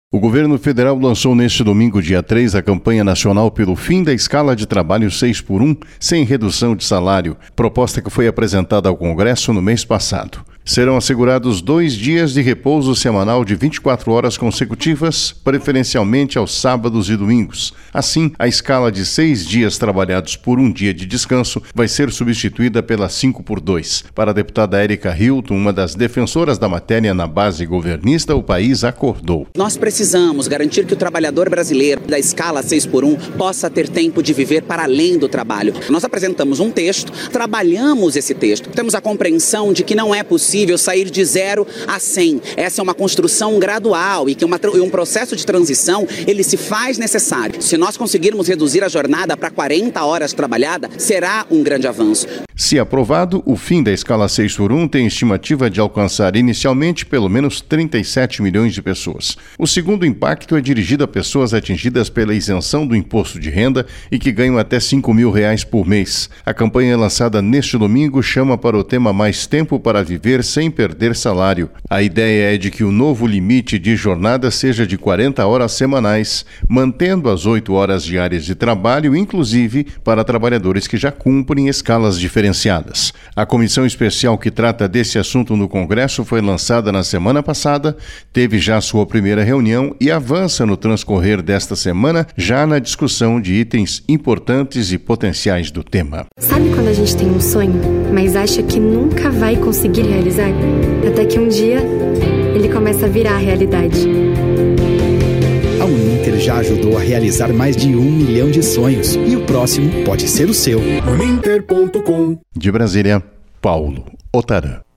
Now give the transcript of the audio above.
O governo federal lançou neste domingo, dia 3, a campanha nacional pelo fim da escala de trabalho 6x1, sem redução de salário, proposta que foi apresentada ao Congresso no mês passado. Serão assegurados 2 dias de repouso semanal de 24 horas consecutivas, preferencialmente aos sábados e domingos. Assim, a escala de 6 dias trabalhados por 1 dia de descanso vai ser substituída pela 5x2. Para a deputada Érica Hilton, uma das defensoras da matéria na base governista, o país acordou. Nós precisamos garantir que o trabalhador brasileiro da escala 6x1 possa ter tempo de viver para além do trabalho. Nós apresentamos um texto, trabalhamos esse texto, temos a compreensão de que não é possível sair de 0 a 100. Essa é uma construção gradual e que um processo de transição, ele se faz necessário. Se nós conseguirmos reduzir a jornada para 40 horas trabalhada, será um grande avanço. Se aprovado, o fim da escala 6x1 tem estimativa de alcançar inicialmente pelo menos 37 milhões de pessoas. O segundo impacto é dirigido a pessoas atingidas pela isenção do imposto de renda e que ganham até R$5.000 por mês. A campanha lançada neste domingo chama para o tema Mais Tempo para Viver Sem Perder Salário. A ideia é de que o novo limite de jornada seja de 40 horas semanais, mantendo as 8 horas diárias de trabalho, inclusive para trabalhadores que já cumprem escalas diferenciadas. A comissão especial que trata desse assunto no Congresso foi lançada na semana passada, teve já sua primeira reunião e avança no transcorrer desta semana, já na discussão de itens importantes e potenciais do tema. Sabe quando a gente tem um sonho, mas acha que nunca vai conseguir realizar? Até que um dia ele começa a virar realidade. A Uninter já ajudou a realizar mais de 1 milhão de sonhos e o próximo pode ser o seu. Uninter.com. De Brasília, Paulo Otarã.